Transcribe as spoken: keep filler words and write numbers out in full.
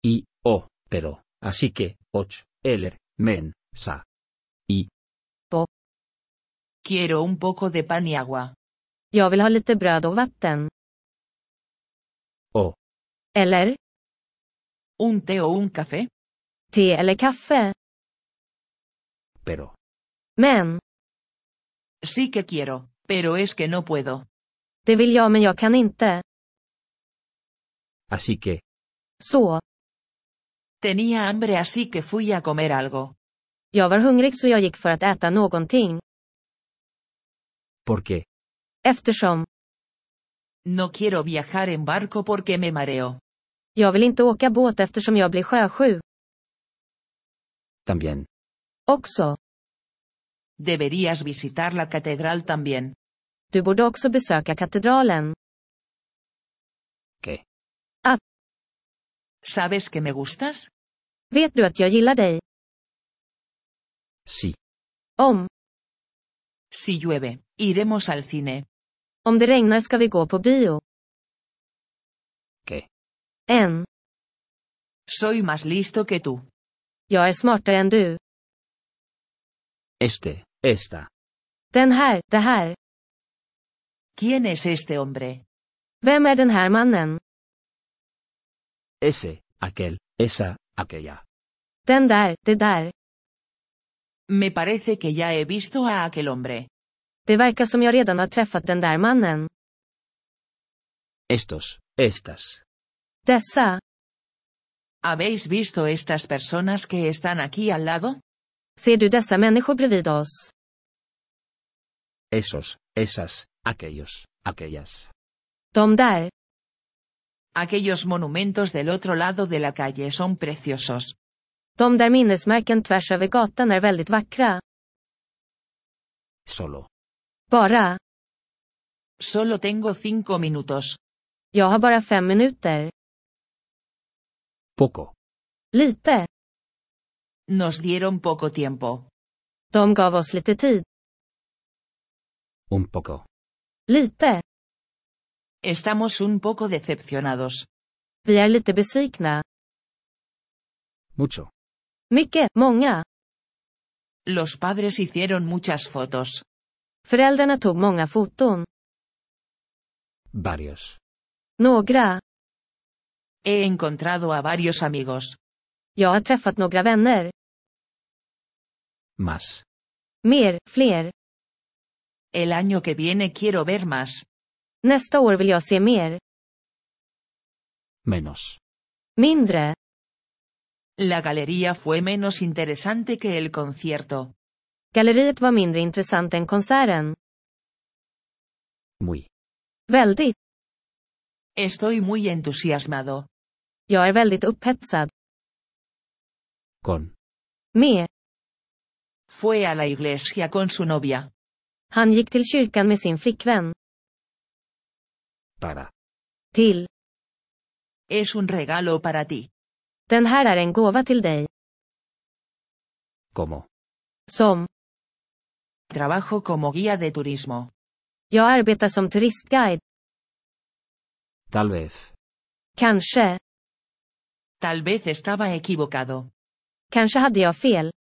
Y, oh, pero, así que, och, eller, men, sa. Y. Quiero un poco de pan y agua. Jag vill ha lite bröd och vatten. O. Eller, Un té o un café. te eller kaffe. Pero. Men, Sí que quiero, pero es que no puedo. det vill jag men jag kan inte. Así que. Så, Tenía hambre así que fui a comer algo. jag var hungrig så jag gick för att äta någonting. ¿Por qué? Eftersom, No quiero viajar en barco porque me mareo. jag vill inte åka båt eftersom jag blir sjösjuk. También. Också, Deberías visitar la catedral también. du borde också besöka katedralen. ¿Qué? ¿Sabes que me gustas? Vet du att jag gillar dig? Sí. Om, Si llueve, iremos al cine. om det regnar ska vi gå på bio. ¿Qué? En, Soy más listo que tú. jag är smartare än du. Este, esta. Den här, det här. ¿Quién es este hombre? Vem är den här mannen? Ese, aquel, esa, aquella. Den där, det där. Me parece que ya he visto a aquel hombre. Det verkar som jag redan har träffat den där mannen. Estos, estas. Dessa, ¿Habéis visto estas personas que están aquí al lado? ser du dessa människor bredvid oss? Esos, esas, aquellos, aquellas. De där. Aquellos monumentos del otro lado de la calle son preciosos. De där minnesmärken tvärs över gatan är väldigt vackra. Solo. Bara. Solo tengo cinco minutos. Jag har bara fem minuter. Poco. Lite. Nos dieron poco tiempo. De gav oss lite tid. Un poco. Lite. Estamos un poco decepcionados. Vi är lite besvikna. Mucho. Mycket, många. Los padres hicieron muchas fotos. Föräldrarna tog många foton. Varios. Några. He encontrado a varios amigos. Jag har träffat några vänner. Más. Mer, fler. El año que viene quiero ver más. Nästa år vill jag se mer. Menos. Mindre. La galería fue menos interesante que el concierto. Galleriet var mindre intressant än konserten. Muy. Väldigt. Estoy muy entusiasmado. Jag är väldigt upphetsad. Con. Med. Fue a la iglesia con su novia. Han gick till kyrkan med sin flickvän. Para. Till. Es un regalo para ti. Den här är en gåva till dig. Como. Som. Trabajo como guía de turismo. Jag arbetar som turistguide. Tal vez. Kanske. Tal vez estaba equivocado. Kanske hade jag fel.